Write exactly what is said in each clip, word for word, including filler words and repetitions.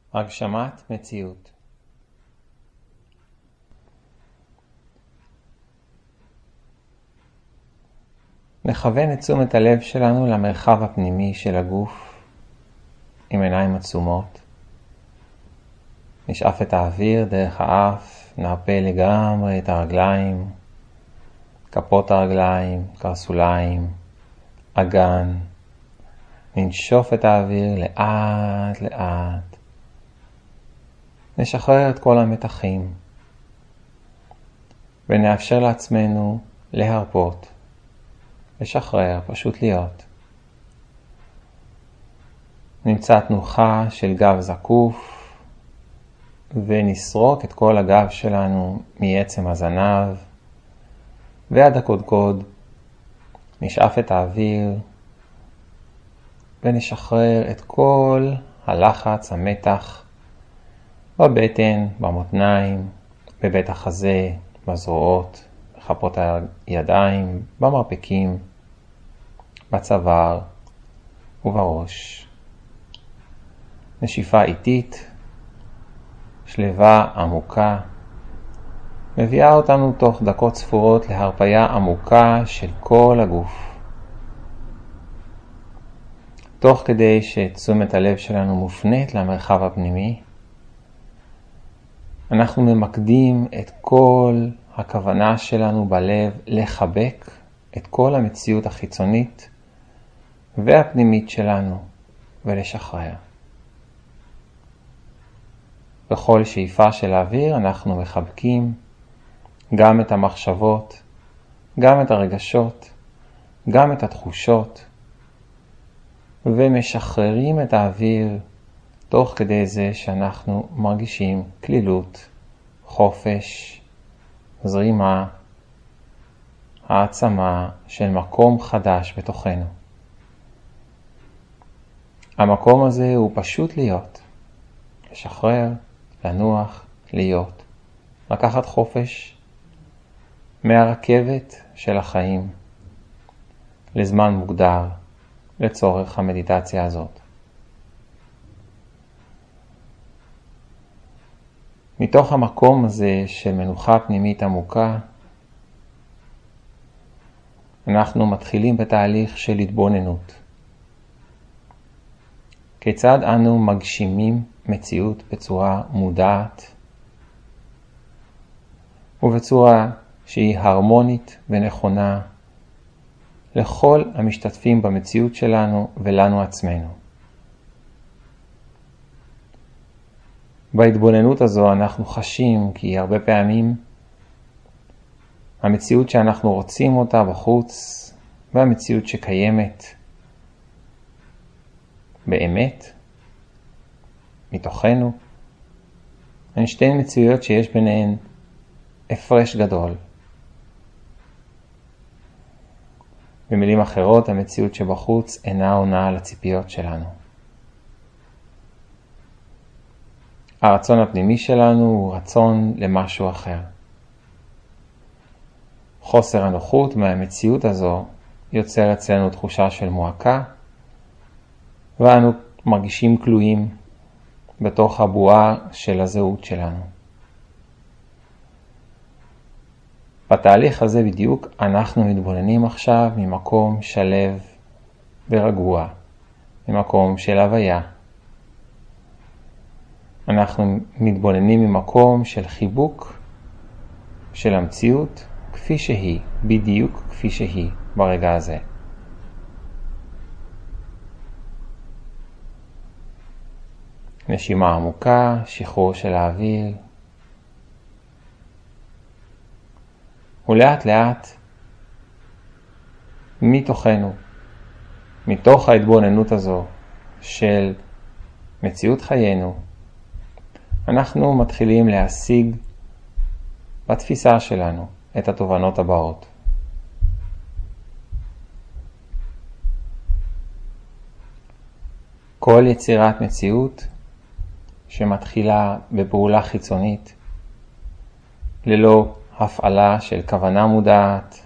הגשמת מציאות. נכוון את תשומת הלב שלנו למרחב הפנימי של הגוף עם עיניים עצומות. נשאף את האוויר דרך האף, נרפה לגמרי את הרגליים, כפות הרגליים, קרסוליים, אגן. ננשוף את האוויר לאט לאט. נשחרר את כל המתחים ונאפשר לעצמנו להרפות, לשחרר, פשוט להיות. נמצא תנוחה של גב זקוף ונסרוק את כל הגב שלנו מעצם הזנב ועד הקודקוד. נשאף את האוויר ונשחרר את כל הלחץ, המתח בבטן, במותניים, בבית החזה, בזרועות, בכפות הידיים, במרפקים, בצוואר ובראש. נשיפה איטית, שלווה עמוקה, מביאה אותנו תוך דקות ספורות להרפיה עמוקה של כל הגוף. תוך כדי שתשומת הלב שלנו מופנית למרחב הפנימי, אנחנו ממקדים את כל הכוונה שלנו בלב לחבק את כל המציאות החיצונית והפנימית שלנו ולשחרר. בכל שאיפה של האוויר אנחנו מחבקים גם את המחשבות, גם את הרגשות, גם את התחושות, ומשחררים את האוויר תוך כדי זה שאנחנו מרגישים כלילות, חופש, זרימה, העצמה של מקום חדש בתוכנו. המקום הזה הוא פשוט להיות, לשחרר, לנוח, להיות, לקחת חופש מהרכבת של החיים לזמן מוגדר לצורך המדיטציה הזאת. מתוך המקום הזה של מנוחה פנימית עמוקה, אנחנו מתחילים בתהליך של התבוננות. כיצד אנו מגשימים מציאות בצורה מודעת ובצורה שהיא הרמונית ונכונה לכל המשתתפים במציאות שלנו ולנו עצמנו. בהתבוננות הזו אנחנו חשים כי הרבה פעמים המציאות שאנחנו רוצים אותה בחוץ והמציאות שקיימת באמת מתוכנו הן שתי מציאויות שיש ביניהן הפרש גדול. במילים אחרות, המציאות שבחוץ אינה עונה על הציפיות שלנו. הרצון הפנימי שלנו הוא רצון למשהו אחר. חוסר הנוחות מהמציאות הזו יוצר אצלנו תחושה של מועקה, ואנו מרגישים כלואים בתוך הבועה של הזהות שלנו. בתהליך הזה בדיוק אנחנו מתבוננים עכשיו ממקום שלב ורגוע, ממקום של הוויה. אנחנו מתבוננים ממקום של חיבוק של המציאות כפי שהיא, בדיוק כפי שהיא ברגע הזה. נשימה עמוקה, שחרור של האוויר. ולאט לאט מתוכנו, מתוך ההתבוננות הזו של מציאות חיינו, אנחנו מתחילים להשיג בתפיסה שלנו את התובנות הבאות. כל יצירת מציאות שמתחילה בפעולה חיצונית, ללא הפעלה של כוונה מודעת,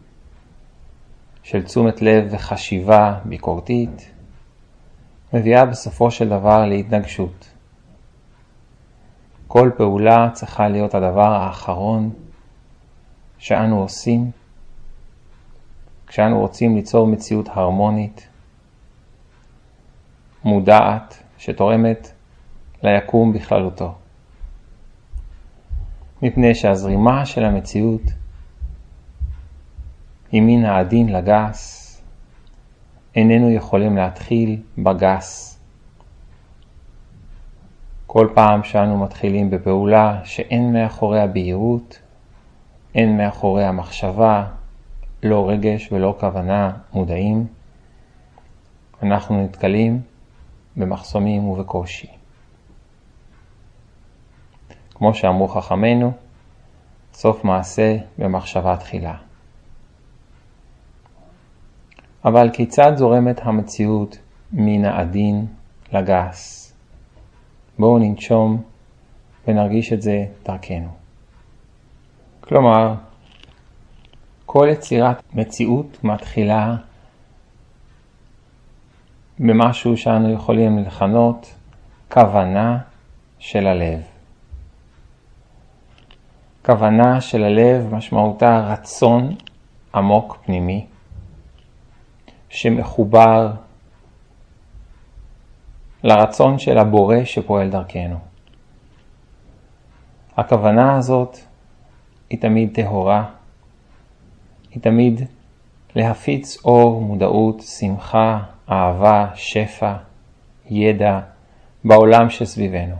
של תשומת לב וחשיבה ביקורתית, מביאה בסופו של דבר להתנגשות. כל פעולה צריכה להיות הדבר האחרון שאנו עושים כשאנו רוצים ליצור מציאות הרמונית, מודעת, שתורמת ליקום בכללותו. מפני שהזרימה של המציאות היא מן העדין לגס, איננו יכולים להתחיל בגס. כל פעם שאנו מתחילים בפעולה שאין מאחורי הבהירות, אין מאחורי המחשבה, לא רגש ולא כוונה מודעים, אנחנו נתקלים במחסומים ובקושי. כמו שאמרו חכמינו, סוף מעשה במחשבה תחילה. אבל כיצד זורמת המציאות מן העדין לגס? בואו ננשום ונרגיש את זה דרכנו. כלומר, כל יצירת מציאות מתחילה במשהו שאנו יכולים לכנות כוונה של הלב. כוונה של הלב משמעותה רצון עמוק פנימי שמחובר לרצון של הבורא שפועל דרכנו. הכוונה הזאת היא תמיד טהורה, היא תמיד להפיץ אור, מודעות, שמחה, אהבה, שפע, ידע בעולם שסביבנו.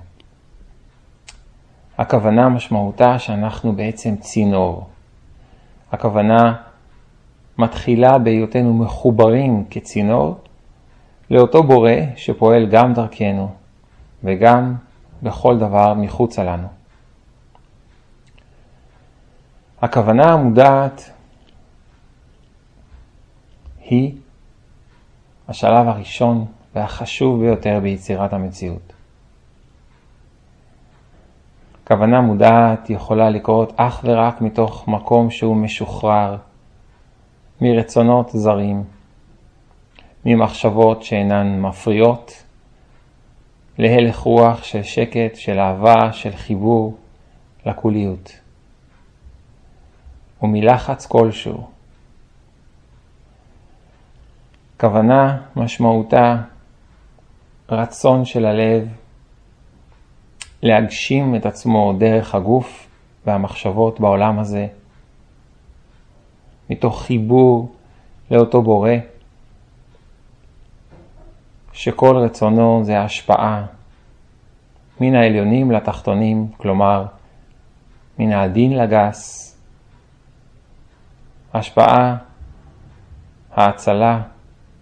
הכוונה משמעותה שאנחנו בעצם צינור. הכוונה מתחילה בהיותנו מחוברים כצינור לאותו בורא שפועל גם דרכנו וגם בכל דבר מחוץ לנו. הכוונה המודעת היא השלב הראשון והחשוב ביותר ביצירת המציאות. כוונה מודעת יכולה לקרות אך ורק מתוך מקום שהוא משוחרר, מרצונות זרים, ממחשבות שאינן מפריעות, להלך רוח של שקט, של אהבה, של חיבור לכוליות, ומלחץ כלשהו. כוונה משמעותה רצון של הלב להגשים את עצמו דרך הגוף והמחשבות בעולם הזה, מתוך חיבור לאותו בורא, שכל רצונו זה השפעה מן העליונים לתחתונים, כלומר מן העדין לגס, השפעה, ההצלה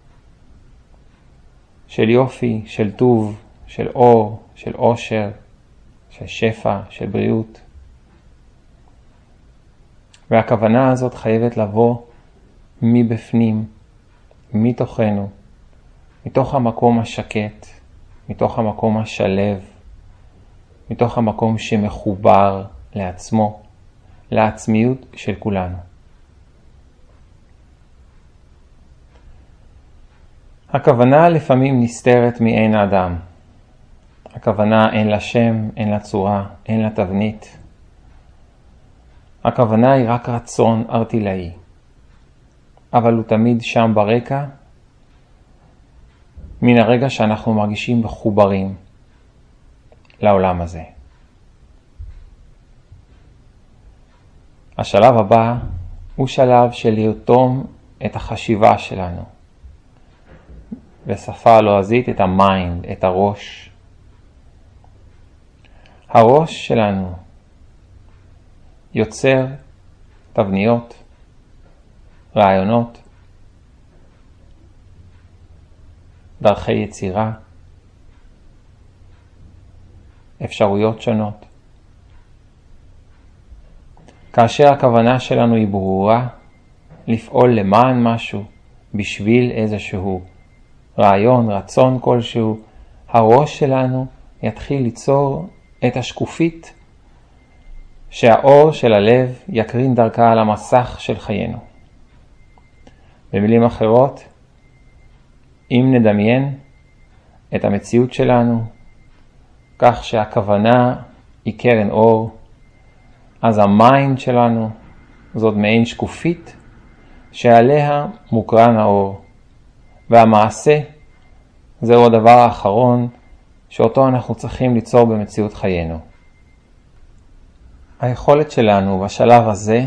של יופי, של טוב, של אור, של עושר, של שפע, של בריאות. והכוונה הזאת חייבת לבוא מבפנים, מתוכנו, מתוך המקום השקט, מתוך המקום השלב, מתוך המקום שמחובר לעצמו, לעצמיות של כולנו. הכוונה לפעמים נסתרת מעין האדם. הכוונה אין לה שם, אין לה צורה, אין לה תבנית. הכוונה היא רק רצון ארטילאי, אבל הוא תמיד שם ברקע, מן הרגע שאנחנו מרגישים מחוברים לעולם הזה. השלב הבא הוא שלב של לרתום את החשיבה שלנו, בשפה הלועזית את המיינד, את הראש. הראש שלנו יוצר תבניות, רעיונות, דרכי יצירה, אפשרויות שונות. כאשר הכוונה שלנו היא ברורה, לפעול למען משהו, בשביל איזשהו רעיון, רצון כלשהו, הראש שלנו יתחיל ליצור את השקופית שהאור של הלב יקרין דרכה על המסך של חיינו. במילים אחרות, אם נדמיין את המציאות שלנו כך שהכוונה היא קרן אור, אז המיינד שלנו זאת מעין שקופית שעליה מוקרן האור, והמעשה זהו הדבר האחרון שאותו אנחנו צריכים ליצור במציאות חיינו. היכולת שלנו בשלב הזה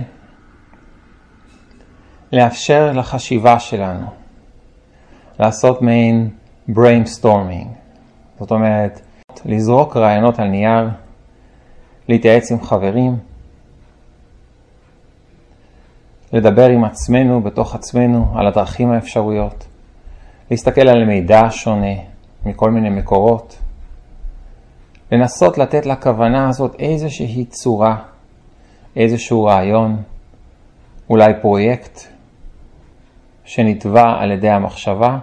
לאפשר לחשיבה שלנו לעשות מעין brainstorming, זאת אומרת לזרוק רעיונות על נייר, להתייעץ עם חברים, לדבר עם עצמנו בתוך עצמנו על הדרכים האפשרויות, להסתכל על מידע שונה מכל מיני מקורות, לנסות לתת לכוונה הזאת איזושהי צורה, איזשהו רעיון, אולי פרויקט שנתבע על ידי המחשבה.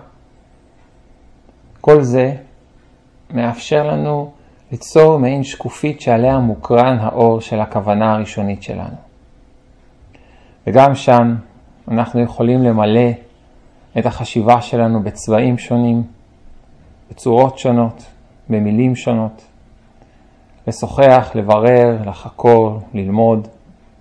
כל זה מאפשר לנו ליצור מעין שקופית שעליה מוקרן האור של הכוונה הראשונית שלנו. וגם שם אנחנו יכולים למלא את החשיבה שלנו בצבעים שונים, בצורות שונות, במילים שונות, לשוחח, לברר, לחקור, ללמוד.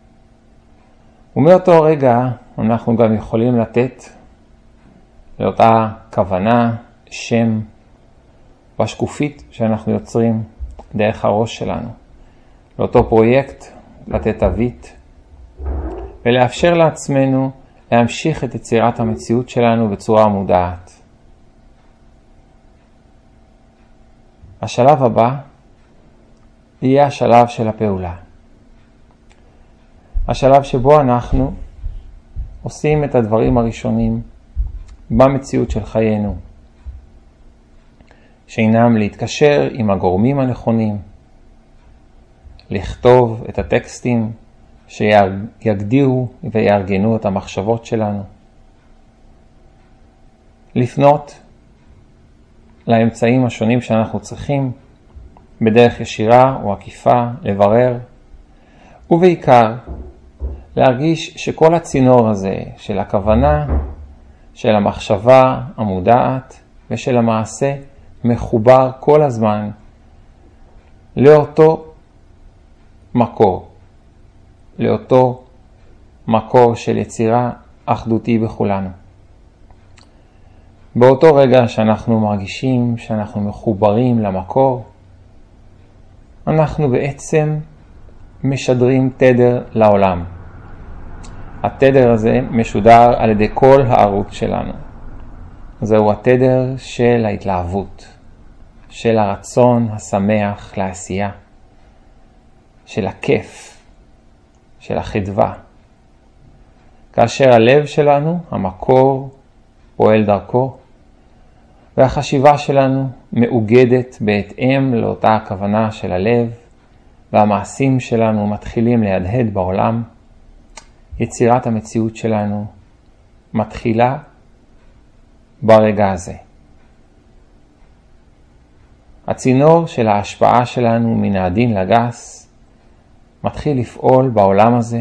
ומאותו רגע אנחנו גם יכולים לתת לאותה כוונה, שם, בשקופית שאנחנו יוצרים דרך הראש שלנו. לאותו פרויקט לתת תווית, ולאפשר לעצמנו להמשיך את יצירת המציאות שלנו בצורה מודעת. השלב הבא יהיה השלב של הפעולה. השלב שבו אנחנו עושים את הדברים הראשונים במציאות של חיינו, שאינם להתקשר עם הגורמים הנכונים, לכתוב את הטקסטים שיגדירו ויארגנו את המחשבות שלנו, לפנות לאמצעים השונים שאנחנו צריכים בדרך ישירה או עקיפה, לברר, ובעיקר להרגיש שכל הצינור הזה של הכוונה, של המחשבה המודעת ושל המעשה מחובר כל הזמן לאותו מקור, לאותו מקור של יצירה אחדותי בכולנו. באותו רגע שאנחנו מרגישים שאנחנו מחוברים למקור, אנחנו בעצם משדרים תדר לעולם. התדר הזה משודר על ידי כל הערוץ שלנו. זהו התדר של ההתלהבות, של הרצון השמח לעשייה, של הכיף, של החדווה. כאשר הלב שלנו, המקור, פועל דרכו, והחשיבה שלנו מאוגדת בהתאם לאותה הכוונה של הלב, והמעשים שלנו מתחילים להדהד בעולם, יצירת המציאות שלנו מתחילה ברגע הזה. הצינור של ההשפעה שלנו מן העדין לגס מתחיל לפעול בעולם הזה,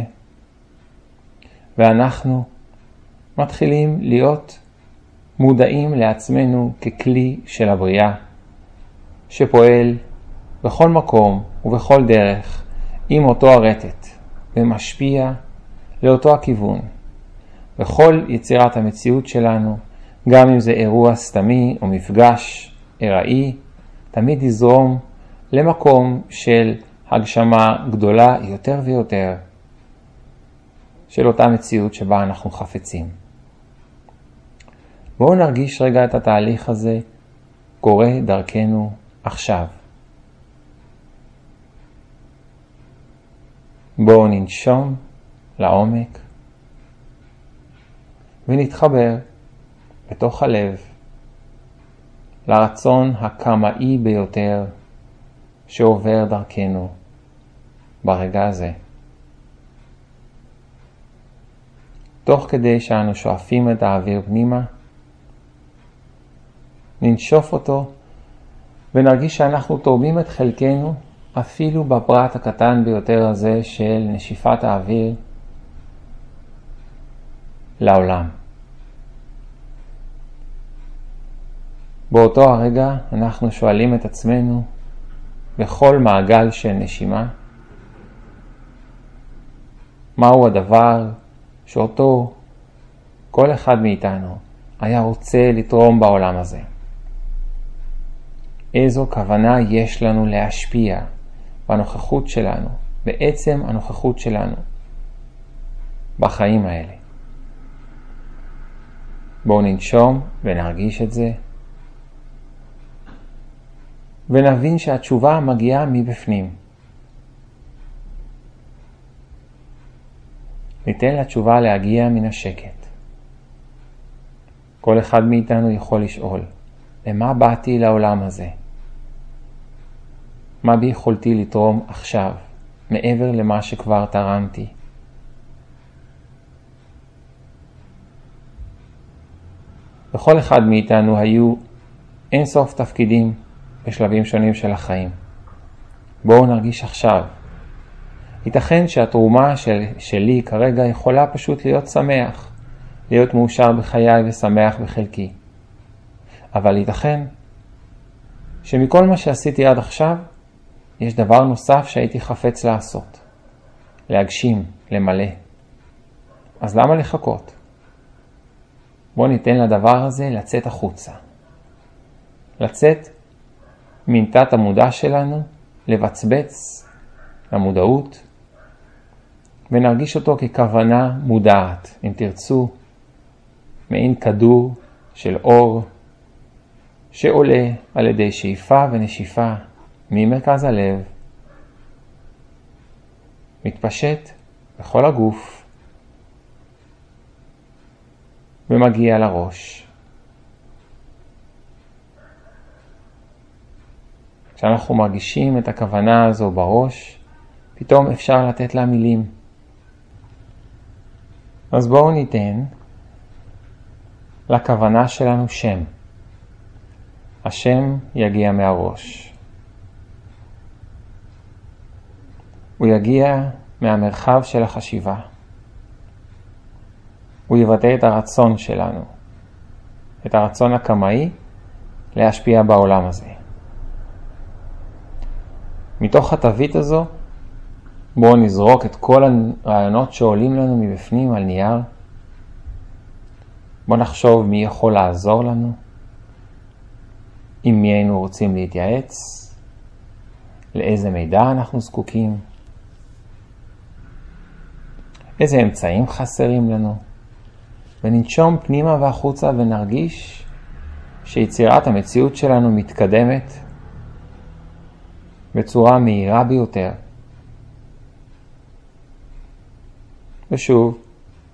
ואנחנו מתחילים להיות מודעים לעצמנו ככלי של הבריאה, שפועל בכל מקום ובכל דרך עם אותו הרטט, ומשפיע לאותו הכיוון. בכל יצירת המציאות שלנו, גם אם זה אירוע סתמי או מפגש ארעי, תמיד יזרום למקום של הגשמה גדולה יותר ויותר של אותה מציאות שבה אנחנו חפצים. בואו נרגיש רגע את התהליך הזה קורה דרכנו עכשיו. בואו ננשום לעומק ונתחבר בתוך הלב לרצון הקמאי ביותר שעובר דרכנו ברגע הזה. תוך כדי שאנו שואפים את האוויר פנימה, ננשוף אותו ונרגיש שאנחנו תורמים את חלקנו אפילו בפרט הקטן ביותר הזה של נשיפת האוויר לעולם. באותו הרגע אנחנו שואלים את עצמנו, בכל מעגל של נשימה? מהו הדבר שאותו כל אחד מאיתנו היה רוצה לתרום בעולם הזה? איזו כוונה יש לנו להשפיע בנוכחות שלנו, בעצם הנוכחות שלנו, בחיים האלה? בואו ננשום ונרגיש את זה, ונבין שהתשובה מגיעה מבפנים. ניתן לתשובה להגיע מן השקט. כל אחד מאיתנו יכול לשאול, למה באתי לעולם הזה? מה ביכולתי לתרום עכשיו, מעבר למה שכבר תרמתי? בכל אחד מאיתנו היו אינסוף תפקידים בשלבים שונים של החיים. בואו נרגיש עכשיו. ייתכן שהתרומה של, שלי כרגע יכולה פשוט להיות שמח, להיות מאושר בחיי ושמח בחלקי. אבל ייתכן שמכל מה שעשיתי עד עכשיו, יש דבר נוסף שהייתי חפץ לעשות. להגשים, למלא. אז למה לחכות? בואו ניתן לדבר הזה לצאת החוצה. לצאת מנתת המודע שלנו, לבצבץ למודעות, ונרגיש אותו ככוונה מודעת, אם תרצו, מעין כדור של אור, שעולה על ידי שאיפה ונשיפה ממרכז הלב, מתפשט בכל הגוף, ומגיע לראש. כשאנחנו מרגישים את הכוונה הזו בראש, פתאום אפשר לתת לה מילים. אז בואו ניתן לכוונה שלנו שם. השם יגיע מהראש. הוא יגיע מהמרחב של החשיבה. הוא יבטא את הרצון שלנו, את הרצון הקמאי להשפיע בעולם הזה. מתוך התווית הזו, בואו נזרוק את כל הרעיונות שעולים לנו מבפנים על נייר. בואו נחשוב מי יכול לעזור לנו, עם מי היינו רוצים להתייעץ, לאיזה מידע אנחנו זקוקים, איזה אמצעים חסרים לנו. וננשום פנימה והחוצה ונרגיש שיצירת המציאות שלנו מתקדמת בצורה מהירה ביותר. ושוב,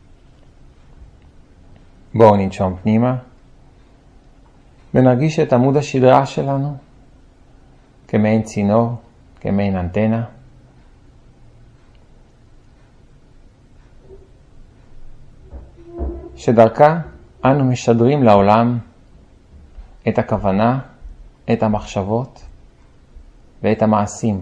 בואו ננשום פנימה ונרגיש את עמוד השדרה שלנו כמעין צינור, כמעין אנטנה. שדרכה אנו משדרים לעולם את הכוונה, את המחשבות ואת המעשים.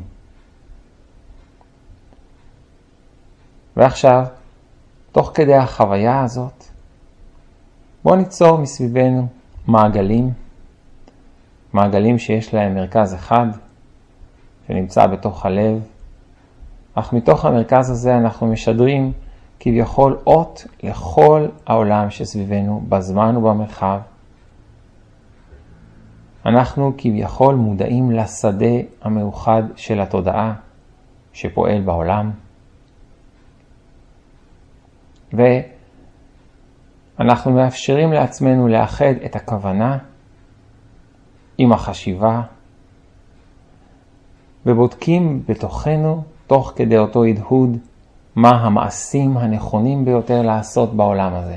ועכשיו, תוך כדי החוויה הזאת, בואו ניצור מסביבנו מעגלים, מעגלים שיש להם מרכז אחד, שנמצא בתוך הלב, אך מתוך המרכז הזה אנחנו משדרים כביכול אות לכל העולם שסביבנו, בזמן ובמרחב. אנחנו כביכול מודעים לשדה המאוחד של התודעה שפועל בעולם. ואנחנו מאפשרים לעצמנו לאחד את הכוונה עם החשיבה, ובודקים בתוכנו, תוך כדי אותו הדהוד, מה המעשים הנכונים ביותר לעשות בעולם הזה.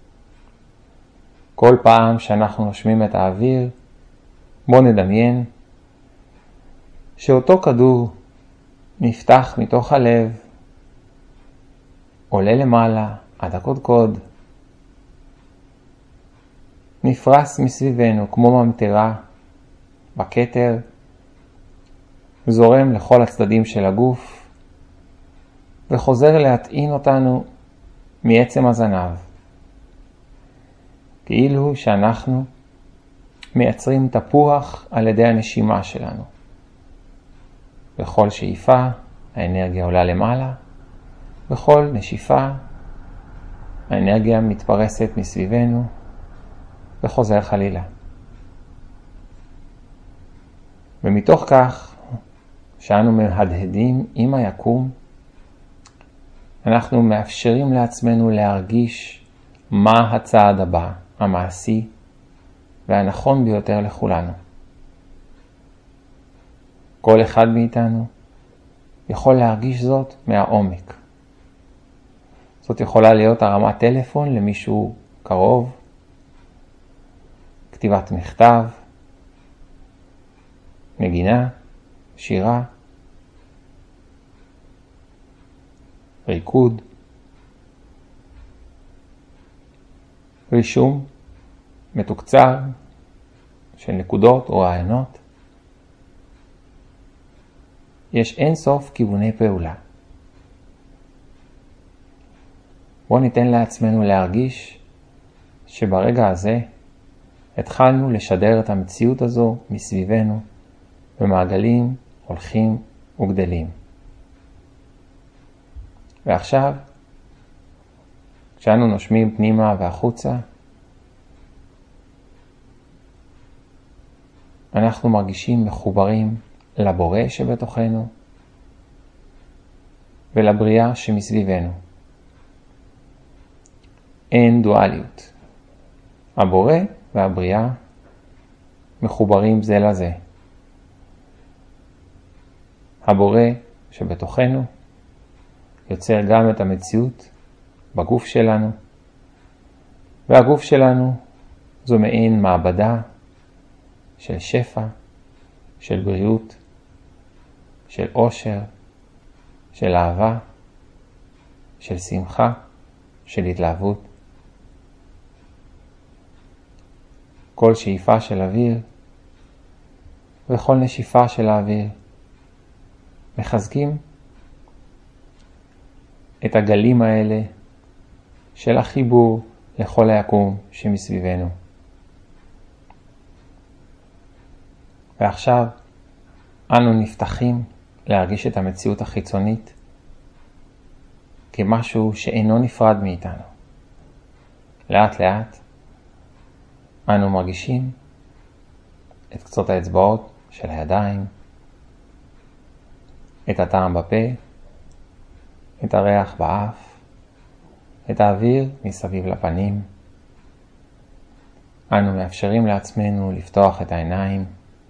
כל פעם שאנחנו נושמים את האוויר, בואו נדמיין שאותו כדור נפתח מתוך הלב, עולה למעלה עד הקודקוד, נפרס מסביבנו כמו ממטרה בכתר, זורם לכל הצדדים של הגוף, וחוזר להטעין אותנו מעצם הזנב. כאילו שאנחנו מייצרים תפוח על ידי הנשימה שלנו. בכל שאיפה האנרגיה עולה למעלה, בכל נשיפה האנרגיה מתפרסת מסביבנו וחוזר חלילה. ומתוך כך שאנו מהדהדים עם היקום, אנחנו מאפשרים לעצמנו להרגיש מה הצעד הבא, המעשי והנכון ביותר לכולנו. כל אחד מאיתנו יכול להרגיש זאת מהעומק. זאת יכולה להיות הרמת טלפון למישהו קרוב, כתיבת מכתב, נגינה, שירה, ריקוד, רישום מתוקצר של נקודות או רעיונות. יש אין סוף כיווני פעולה. בואו ניתן לעצמנו להרגיש שברגע הזה התחלנו לשדר את המציאות הזו מסביבנו במעגלים הולכים וגדלים. ועכשיו, כשאנו נושמים פנימה והחוצה, אנחנו מרגישים מחוברים לבורא שבתוכנו ולבריאה שמסביבנו. אין דואליות. הבורא והבריאה מחוברים זה לזה. הבורא שבתוכנו יוצר גם את המציאות בגוף שלנו, והגוף שלנו זו מעין מעבדה של שפע, של בריאות, של אושר, של אהבה, של שמחה, של התלהבות. כל שאיפה של אוויר וכל נשיפה של האוויר מחזקים את הגלים האלה של החיבור לכל היקום שמסביבנו. ועכשיו אנו נפתחים להרגיש את המציאות החיצונית כמשהו שאינו נפרד מאיתנו. לאט לאט אנו מרגישים את קצות האצבעות של הידיים, את הטעם בפה, את הריח באף, את האוויר מסביב לפנים. אנו מאפשרים לעצמנו לפתוח את העיניים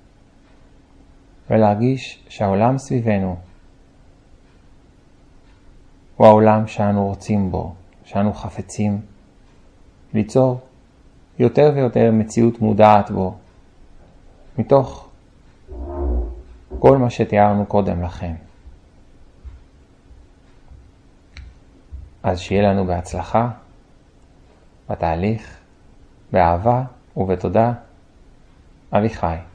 ולהרגיש שהעולם סביבנו הוא העולם שאנו רוצים בו, שאנו חפצים ליצור יותר ויותר מציאות מודעת בו, מתוך כל מה שתיארנו קודם לכן. אז שיהיה לנו בהצלחה, בתהליך, באהבה ובתודה. אביחי.